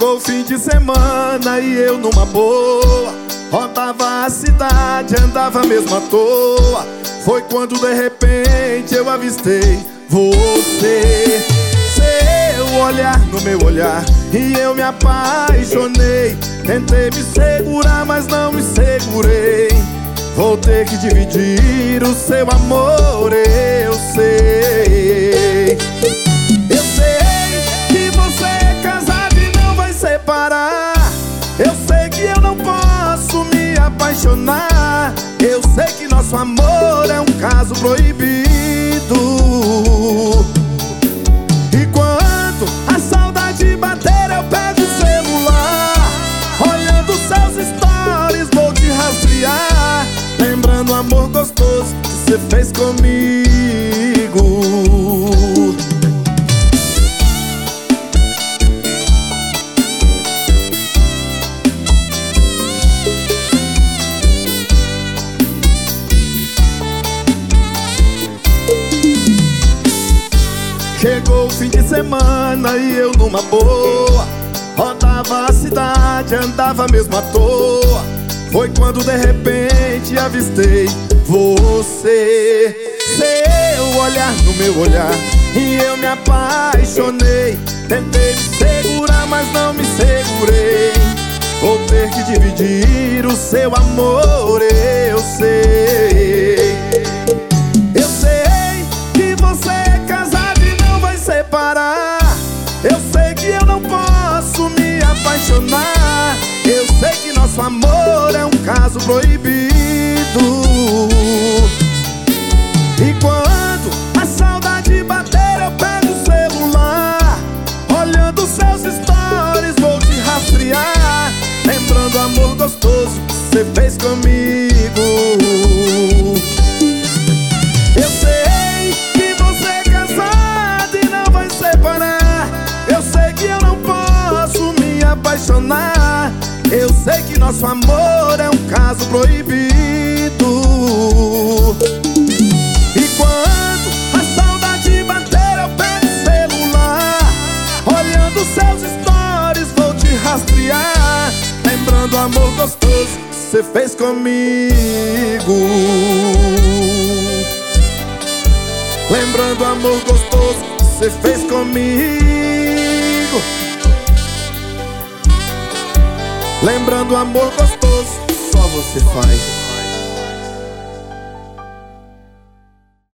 Chegou o fim de semana e eu numa boa rodava a cidade, andava mesmo à toa. Foi quando de repente eu avistei você. Seu olhar no meu olhar e eu me apaixonei. Tentei me segurar, mas não me segurei. Vou ter que dividir o seu amor, eu sei. Eu sei que você é casado e não vai separar. Eu sei que eu não posso me apaixonar. Eu sei que nosso amor é um caso proibido. E quando a saudade bater, eu pego o celular, olhando seus stories vou te rastrear, lembrando o amor gostoso que você fez comigo. Chegou o fim de semana e eu numa boa rodava a cidade, andava mesmo à toa. Foi quando de repente avistei você. Seu olhar no meu olhar e eu me apaixonei. Tentei me segurar, mas não me segurei. Vou ter que dividir o seu amor, eu sei. Eu sei que você é casado e não vai separar. Eu sei que eu não posso me apaixonar. Eu sei que nosso amor é um caso proibido. E quando a saudade bater, eu pego o celular, olhando seus stories vou te rastrear, lembrando o amor gostoso que você fez comigo. Eu sei que você é casado e não vai separar. Eu sei que eu não posso me apaixonar. Eu sei que nosso amor é um caso proibido. E quando a saudade bater, eu pego o celular, olhando seus stories vou te rastrear, lembrando o amor gostoso que você fez comigo. Lembrando o amor gostoso que você fez comigo. Lembrando o amor gostoso que só você faz.